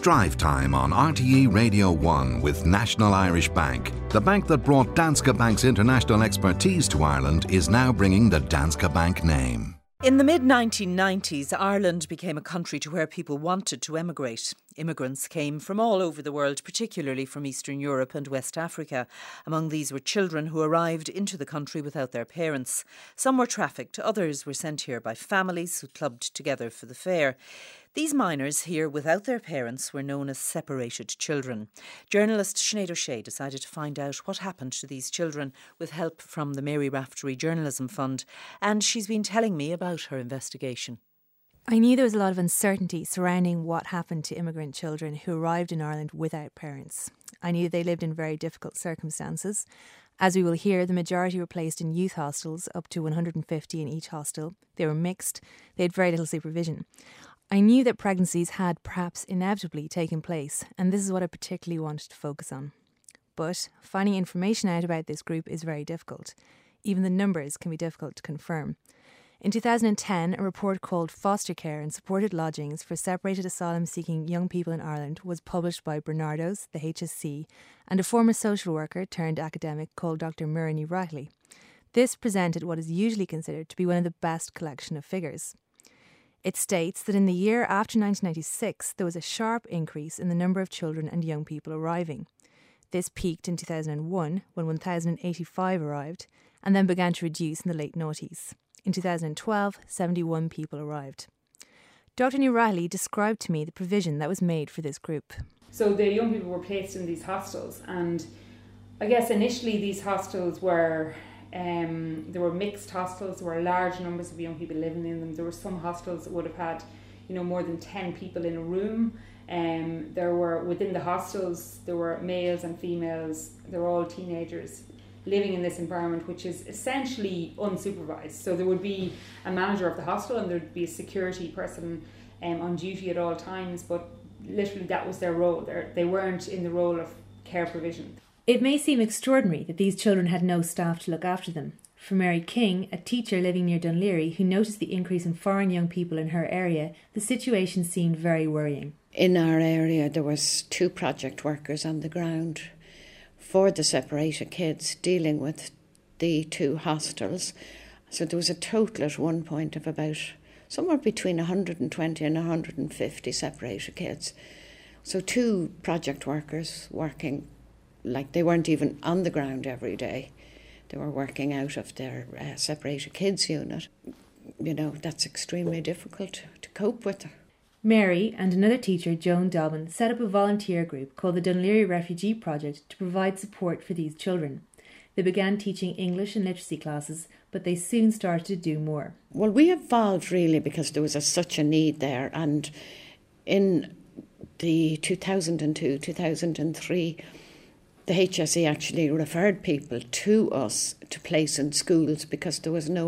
Drive Time on RTE Radio 1 with National Irish Bank. The bank that brought Danske Bank's international expertise to Ireland is now bringing the Danske Bank name. In the mid-1990s, Ireland became a country to where people wanted to emigrate. Immigrants came from all over the world, particularly from Eastern Europe and West Africa. Among these were children who arrived into the country without their parents. Some were trafficked, others were sent here by families who clubbed together for the fare. These minors here without their parents were known as separated children. Journalist Sinead O'Shea decided to find out what happened to these children with help from the Mary Raftery Journalism Fund, and she's been telling me about her investigation. I knew there was a lot of uncertainty surrounding what happened to immigrant children who arrived in Ireland without parents. I knew they lived in very difficult circumstances. As we will hear, the majority were placed in youth hostels, up to 150 in each hostel. They were mixed. They had very little supervision. I knew that pregnancies had perhaps inevitably taken place, and this is what I particularly wanted to focus on. But finding information out about this group is very difficult. Even the numbers can be difficult to confirm. In 2010, a report called Foster Care and Supported Lodgings for Separated Asylum-Seeking Young People in Ireland was published by Bernardo's, the HSC, and a former social worker turned academic called Dr. Muireann Ní Raghallaigh. This presented what is usually considered to be one of the best collection of figures. It states that in the year after 1996, there was a sharp increase in the number of children and young people arriving. This peaked in 2001, when 1,085 arrived, and then began to reduce in the late noughties. In 2012, 71 people arrived. Dr. Ní Raghallaigh described to me the provision that was made for this group. So the young people were placed in these hostels, and I guess initially these hostels were there were mixed hostels. There were large numbers of young people living in them. There were some hostels that would have had, more than 10 people in a room. There were, within the hostels, there were males and females. They were all teenagers living in this environment, which is essentially unsupervised. So there would be a manager of the hostel and there'd be a security person on duty at all times, but literally that was their role. They weren't in the role of care provision. It may seem extraordinary that these children had no staff to look after them. For Mary King, a teacher living near Dún Laoghaire who noticed the increase in foreign young people in her area, the situation seemed very worrying. In our area there was 2 project workers on the ground for the separated kids dealing with the 2 hostels. So there was a total at one point of about somewhere between 120 and 150 separated kids. So 2 project workers working, like they weren't even on the ground every day. They were working out of their separated kids unit. That's extremely difficult to cope with. Mary and another teacher, Joan Dobbin, set up a volunteer group called the Dún Laoghaire Refugee Project to provide support for these children. They began teaching English and literacy classes, but they soon started to do more. Well, we evolved really because there was such a need there, and in the 2002, 2003, the HSE actually referred people to us to place in schools because there was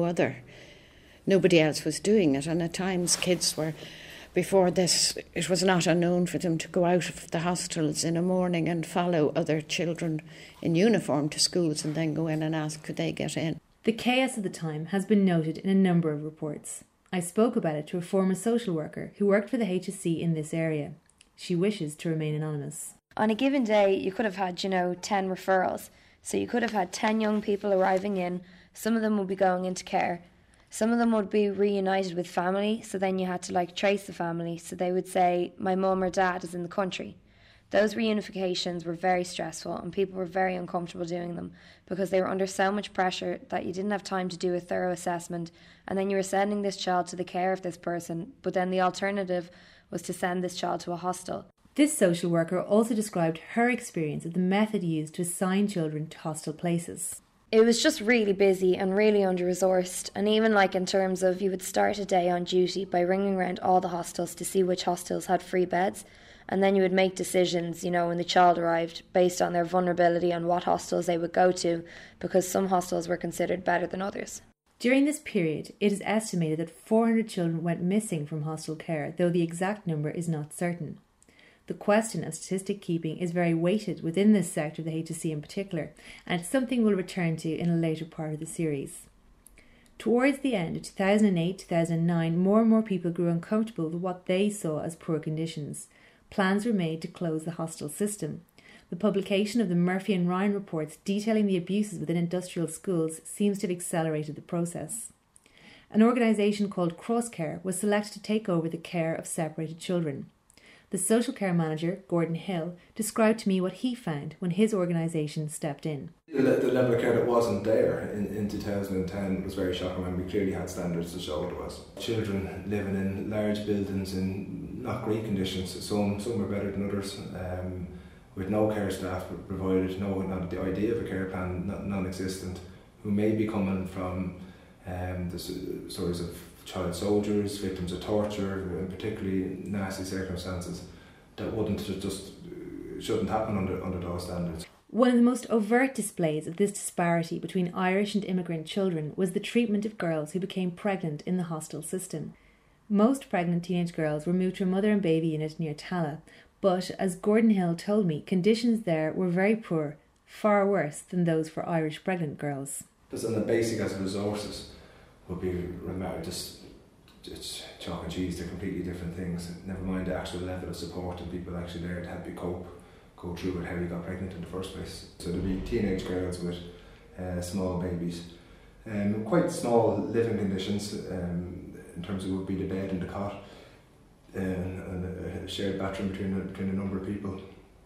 nobody else was doing it. And at times kids were, before this, it was not unknown for them to go out of the hostels in a morning and follow other children in uniform to schools and then go in and ask could they get in. The chaos of the time has been noted in a number of reports. I spoke about it to a former social worker who worked for the HSE in this area. She wishes to remain anonymous. On a given day, you could have had, 10 referrals. So you could have had 10 young people arriving in. Some of them would be going into care. Some of them would be reunited with family. So then you had to trace the family. So they would say, my mum or dad is in the country. Those reunifications were very stressful and people were very uncomfortable doing them because they were under so much pressure that you didn't have time to do a thorough assessment, and then you were sending this child to the care of this person, but then the alternative was to send this child to a hostel. This social worker also described her experience of the method used to assign children to hostel places. It was just really busy and really under-resourced, and even in terms of you would start a day on duty by ringing around all the hostels to see which hostels had free beds, and then you would make decisions, when the child arrived, based on their vulnerability and what hostels they would go to, because some hostels were considered better than others. During this period, it is estimated that 400 children went missing from hostel care, though the exact number is not certain. The question of statistic keeping is very weighted within this sector of the HSE in particular, and it's something we'll return to in a later part of the series. Towards the end of 2008-2009, more and more people grew uncomfortable with what they saw as poor conditions. plans were made to close the hostel system. The publication of the Murphy and Ryan reports detailing the abuses within industrial schools seems to have accelerated the process. An organisation called Crosscare was selected to take over the care of separated children. The social care manager, Gordon Hill, described to me what he found when his organisation stepped in. The level of care that wasn't there in 2010 was very shocking when we clearly had standards to show it was. Children living in large buildings in not great conditions, some were better than others, with no care staff provided, not the idea of a care plan non-existent, who may be coming from the stories of child soldiers, victims of torture, and particularly nasty circumstances that shouldn't happen under those standards. One of the most overt displays of this disparity between Irish and immigrant children was the treatment of girls who became pregnant in the hostel system. Most pregnant teenage girls were moved to a mother and baby unit near Tallaght, but as Gordon Hill told me, conditions there were very poor, far worse than those for Irish pregnant girls. Just on the basic as resources would be it's chalk and cheese, they're completely different things. Never mind the actual level of support and people actually there to help you go through with how you got pregnant in the first place. So there'll be teenage girls with small babies, quite small living conditions in terms of would be the bed and the cot, and a shared bathroom between a number of people.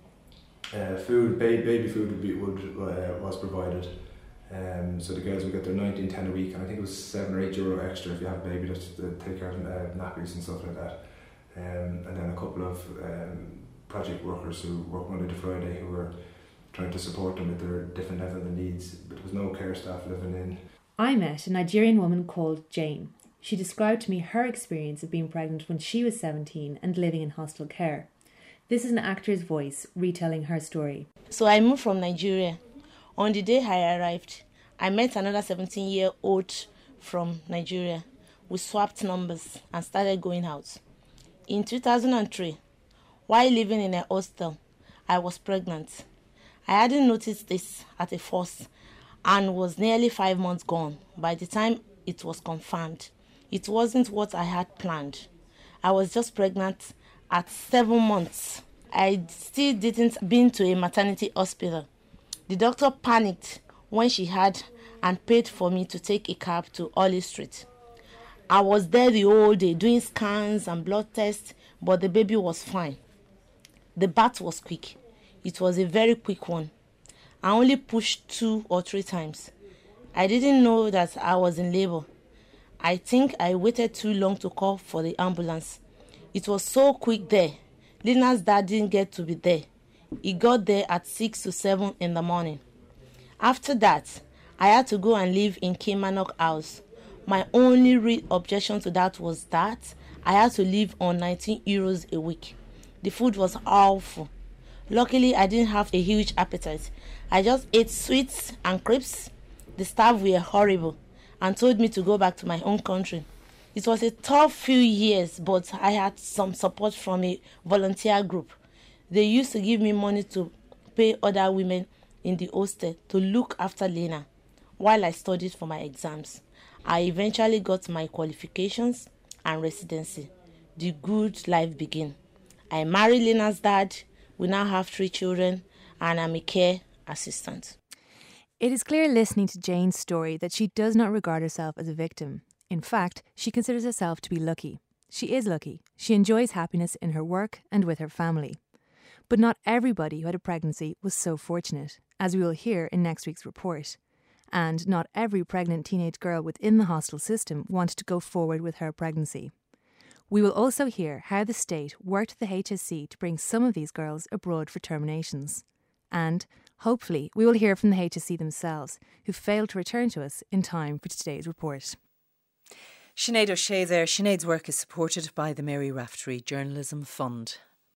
Baby food was provided. So the girls would get their 19.10 a week, and I think it was €7 or €8 extra if you have a baby to take care of nappies and stuff like that. And then a couple of project workers who work Monday to Friday who were trying to support them with their different level of needs, but there was no care staff living in. I met a Nigerian woman called Jane. She described to me her experience of being pregnant when she was 17 and living in hostel care. This is an actor's voice retelling her story. So I moved from Nigeria. On the day I arrived, I met another 17-year-old from Nigeria. We swapped numbers and started going out. In 2003, while living in a hostel, I was pregnant. I hadn't noticed this at first and was nearly 5 months gone by the time it was confirmed. It wasn't what I had planned. I was just pregnant at 7 months. I still didn't been to a maternity hospital. The doctor panicked when she had and paid for me to take a cab to Olive Street. I was there the whole day doing scans and blood tests, but the baby was fine. The birth was quick. It was a very quick one. I only pushed 2 or 3 times. I didn't know that I was in labor. I think I waited too long to call for the ambulance. It was so quick there. Lena's dad didn't get to be there. He got there at 6 to 7 in the morning. After that, I had to go and live in Kilmarnock House. My only real objection to that was that I had to live on €19 a week. The food was awful. Luckily, I didn't have a huge appetite. I just ate sweets and crepes. The staff were horrible and told me to go back to my own country. It was a tough few years, but I had some support from a volunteer group. They used to give me money to pay other women in the hostel to look after Lena while I studied for my exams. I eventually got my qualifications and residency. The good life began. I married Lena's dad. We now have 3 children, and I'm a care assistant. It is clear listening to Jane's story that she does not regard herself as a victim. In fact, she considers herself to be lucky. She is lucky. She enjoys happiness in her work and with her family. But not everybody who had a pregnancy was so fortunate, as we will hear in next week's report. And not every pregnant teenage girl within the hostel system wanted to go forward with her pregnancy. We will also hear how the state worked with the HSE to bring some of these girls abroad for terminations. And, hopefully, we will hear from the HSE themselves, who failed to return to us in time for today's report. Sinead O'Shea there. Sinead's work is supported by the Mary Raftery Journalism Fund.